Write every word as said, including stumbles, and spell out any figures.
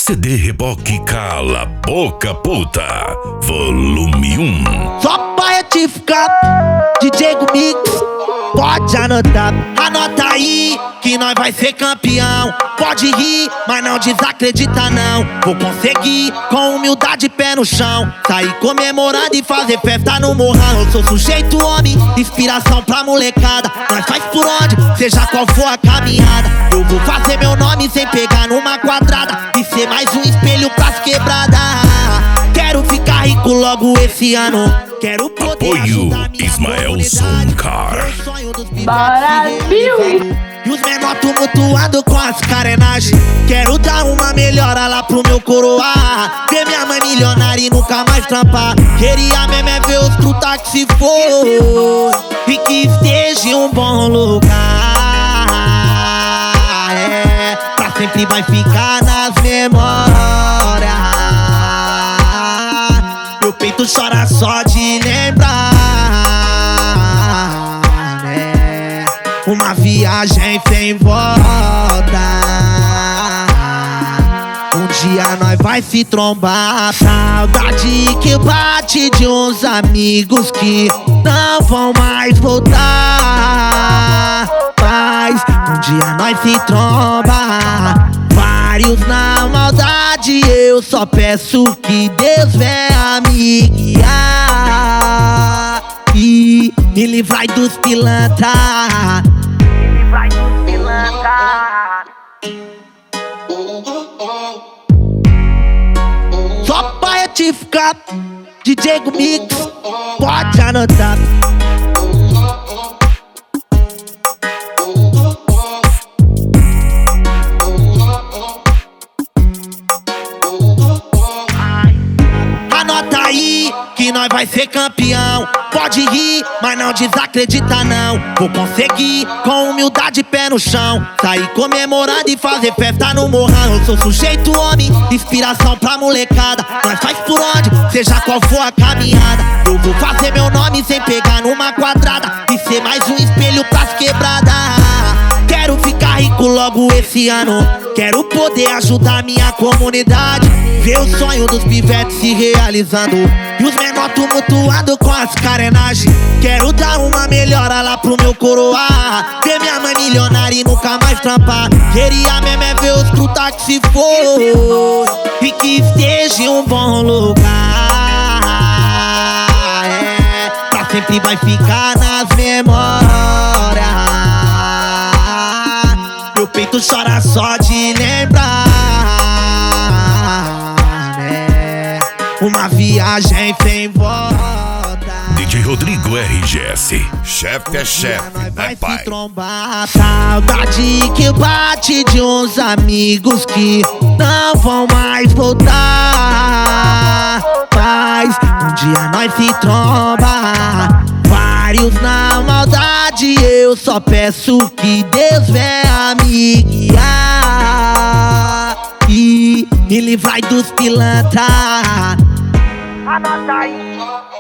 C D Reboque Cala Boca Puta, volume um. Só pra retificar, D J Mix, pode anotar. Anota aí que nós vai ser campeão. Pode rir, mas não desacredita não. Vou conseguir, com humildade, pé no chão, sair comemorando e fazer festa no morrão. Eu sou sujeito homem, inspiração pra molecada. Nós faz por onde, seja qual for a caminhada. Eu vou fazer meu nome sem pegar numa quadrada e ser mais um espelho pras quebradas. Quero ficar rico logo esse ano. Quero poder Apoio Ismael Soncar. Brasil! E os menor tumultuando com as carenagens. Quero dar uma melhora lá pro meu coroar. Ver minha mãe milionária e nunca mais trampar. Queria mesmo é ver os truta que se for e que esteja em um bom lugar. É, pra sempre vai ficar nas memórias. Meu peito chora só de lembrar, né? Uma viagem sem volta. Um dia nós vai se trombar. Saudade que bate de uns amigos que não vão mais voltar. Mas um dia nós se tromba. Vários na maldade, eu só peço que Deus venha me guiar e me livrai dos pilantra. Me livrai dos pilantra. Só pra retificar, D J Mix, pode anotar. Anota aí que nós vai ser campeão. Pode rir, mas não desacredita não. Vou conseguir, com humildade, pé no chão, sair comemorando e fazer festa no morrão. Eu sou sujeito homem, inspiração pra molecada. Nós faz por onde, seja qual for a caminhada. Eu vou fazer meu nome sem pegar numa quadrada e ser mais um espelho pras quebradas. Quero ficar rico logo esse ano. Quero poder ajudar minha comunidade, ver o sonho dos pivetes se realizando e os menor tumultuando com as carenagens. Quero dar uma melhora lá pro meu coroar. Ver minha mãe milionária e nunca mais trampar. Queria mesmo é ver os truta que se for e que esteja em um bom lugar. É, pra sempre vai ficar nas memórias. Meu peito chora só de lembrar, né? Uma viagem sem volta. D J Rodrigo R G S, chefe é chefe, Vai é pai. se trombar. Saudade que bate de uns amigos que não vão mais voltar. Mas um dia nós se tromba. Vários na maldade, eu só peço que Deus venha me guiar e me livrai dos pilantra. Anota aí.